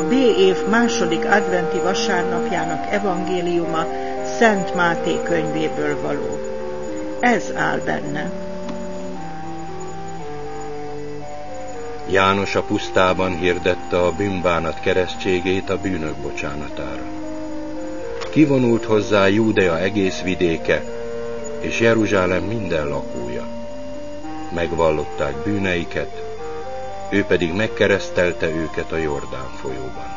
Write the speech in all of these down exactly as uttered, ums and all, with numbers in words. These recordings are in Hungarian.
B év második adventi vasárnapjának evangéliuma Szent Máté könyvéből való. Ez áll benne. János a pusztában hirdette a bűnbánat keresztségét a bűnök bocsánatára. Kivonult hozzá Júdea egész vidéke, és Jeruzsálem minden lakója. Megvallották bűneiket, ő pedig megkeresztelte őket a Jordán folyóban.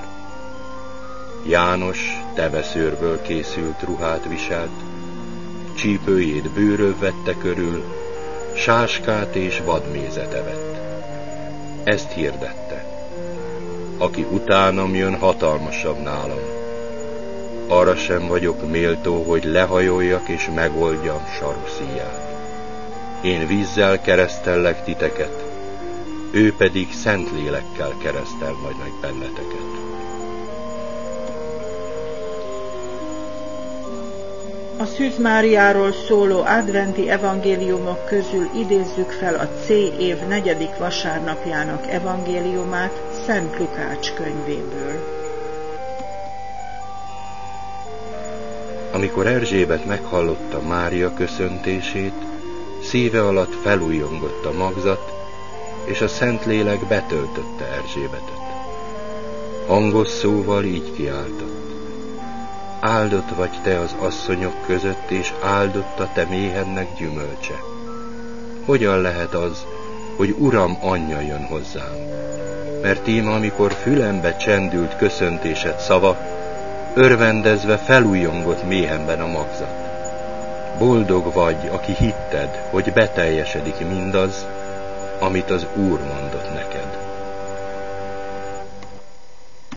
János teveszőrből készült ruhát viselt, csípőjét bőröv vette körül, sáskát és vadmézet evett. Ezt hirdette: aki utánam jön, hatalmasabb nálam. Arra sem vagyok méltó, hogy lehajoljak és megoldjam saruszíját. Én vízzel keresztellek titeket, ő pedig Szentlélekkel keresztel majd meg benneteket. A Szűz Máriáról szóló adventi evangéliumok közül idézzük fel a C év negyedik vasárnapjának evangéliumát Szent Lukács könyvéből. Amikor Erzsébet meghallotta Mária köszöntését, szíve alatt felújjongott a magzat, és a Szentlélek betöltötte Erzsébetet. Hangos szóval így kiáltott: áldott vagy te az asszonyok között, és áldott a te méhednek gyümölcse. Hogyan lehet az, hogy Uram anyja jön hozzám? Mert íme, amikor fülembe csendült köszöntésed szava, örvendezve felújjongott méhemben a magzat. Boldog vagy, aki hitted, hogy beteljesedik mindaz, amit az Úr mond